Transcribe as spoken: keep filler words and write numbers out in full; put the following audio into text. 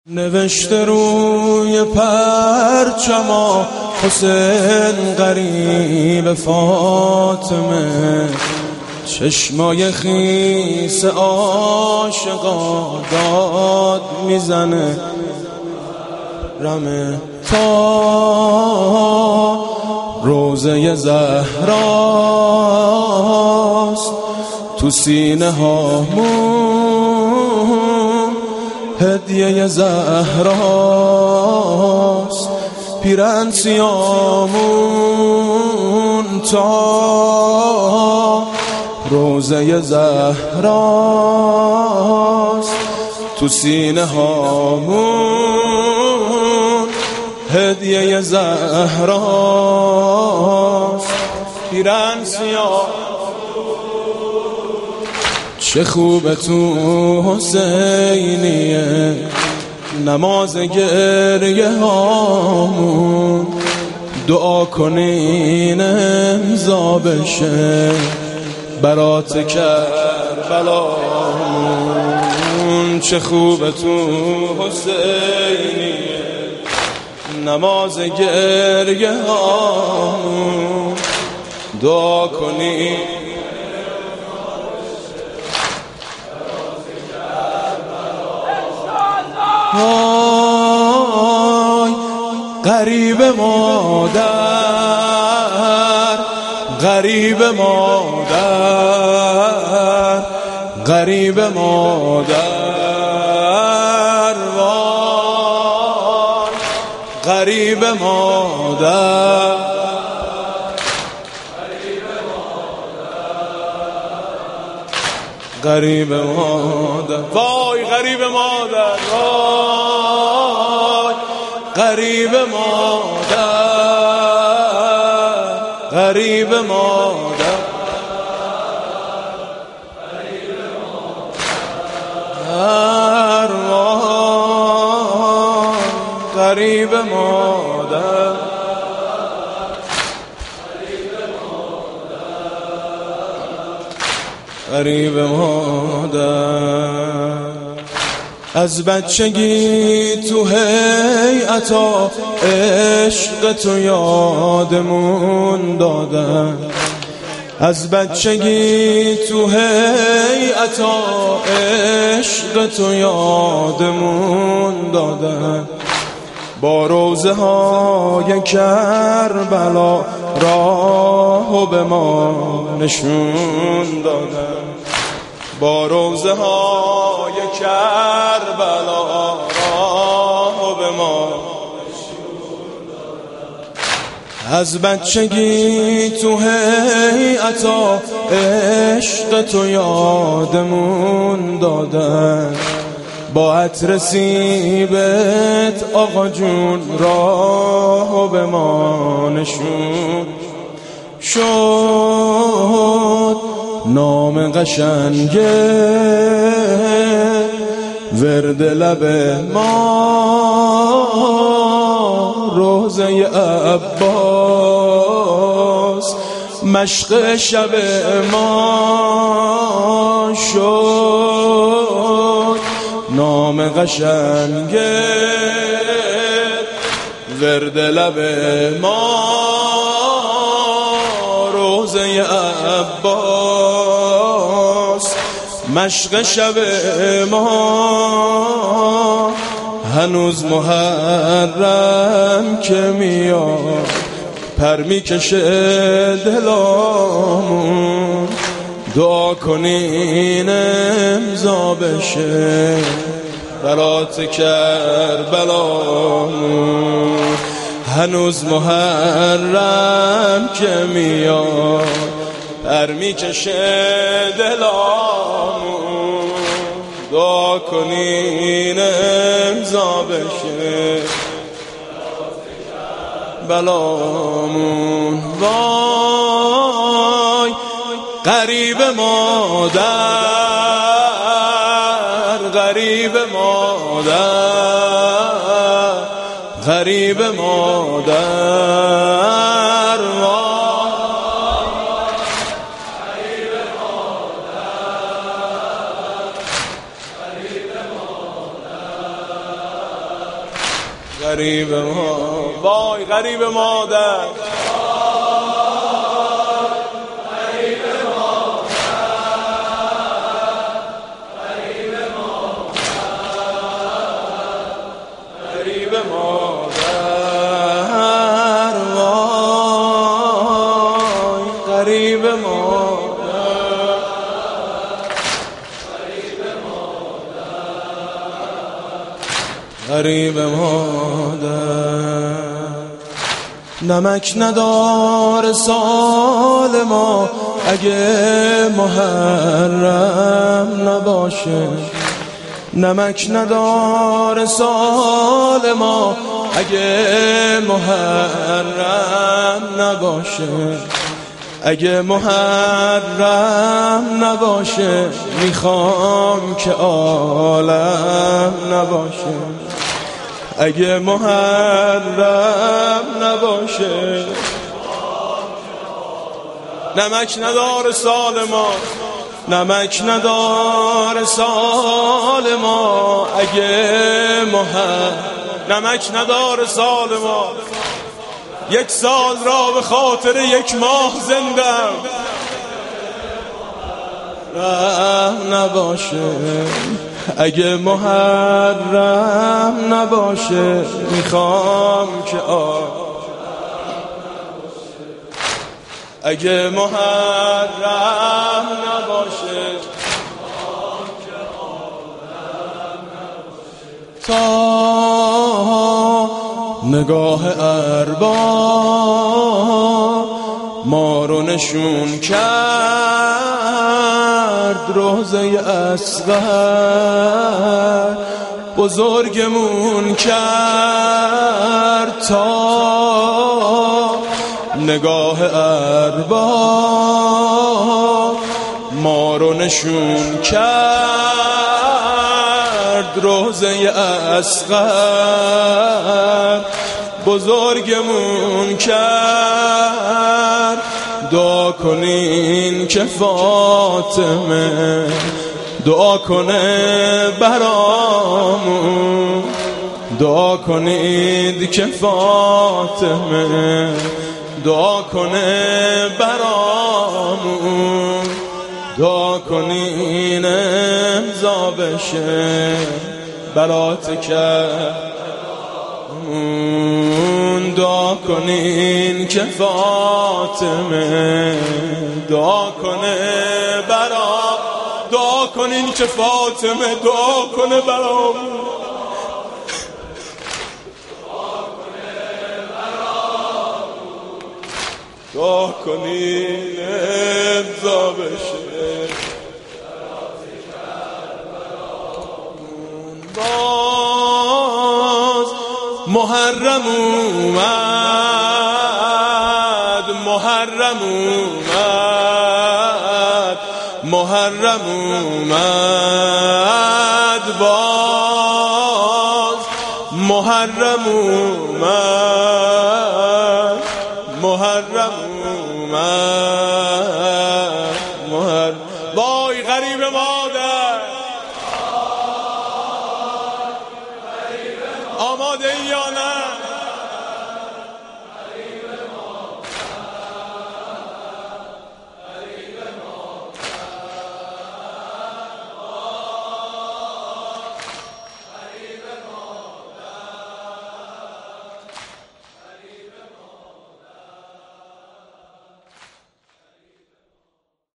نوشته روی پرچما حسین غریب فاطمه، چشمای خیس عاشقا داد میزنه رمه تا روزه زهراست تو سینه هامون هدیه زهراست، پیرن سیامون تا روزه زهراست تو سینه هامون هدیه زهراست، پیرن سیامون. چه خوبه تو حسینیه نماز گریه هامون، دعا کنین امضا بشه برات کربلامون. چه خوبه تو حسینیه نماز گریه هامون، دعا کنین آی غریب مادر، غریب مادر، غریب مادر، وای غریب مادر، غریب مادر، وای غریب مادر، وای غریب مادر، غریب مادر، غریب مادر، غریب مادر. از بچگی تو هیئتا عشق تو یادمون دادن، از بچگی تو هیئتا عشق تو یادمون دادن، با روزه های کربلا راهو به ما نشون دادن، با روزه های کربلا راهو به ما نشون دادن. از بچگی تو هیئتا عشق تو یادمون دادن، با عطر سیبت آقا جون راهو به ما نشون شد. نام قشنگه ورد لب ما، روزه عباس مشق شب ما شد. نام قشنگه ورد لب ما، روزه عباس مشق شب ما. هنوز محرم که میاد پر میکشه دلامون، دعا کنین امضا بشه برات کربلامون. هنوز محرم که میاد پر میکشه دلامون، دعا کنین امضا بشه بلامون. وای غریب مادر، غریب مادر، غریب مادر، غریب مادر، غریب مادر. غریب ما، وای غریب مادر، غریب مادر، وای غریب مادر، غریب مادر. نمک ندار سال ما اگه محرم نباشه، نمک ندار سال ما اگه محرم نباشه، اگه محرم نباشه میخوام که عالم نباشه، اگه محرم نباشه. نمک ندار سال ما، نمک ندار سال ما اگه محرم، نمک ندار سال ما. یک سال را به خاطر یک ماه زندم رحم نباشه، اگه محرم نباشه میخوام که آه، اگه محرم نباشه تا نگاه ارباب ما رو نشون کرد، روزه اصغر بزرگمون کرد، تا نگاه ارباب ما رو نشون کرد، روزه اصغر بزرگمون کرد. دعا کنین که فاطمه دعا کنه برامون، دعا کنید که فاطمه دعا کنه برامون، دعا کنین امضا بشه برات کرمون، دعا کنین که فاطمه دعا کنه برام، دعا کنین که فاطمه دعا کنه برامون، دعا کنین امضا بشه. باز محرم اومد، محرم اومد، محرم اومد، باز محرم اومد، محرم اومد، محرم. وای غریب مادر، آماده ای یا نه؟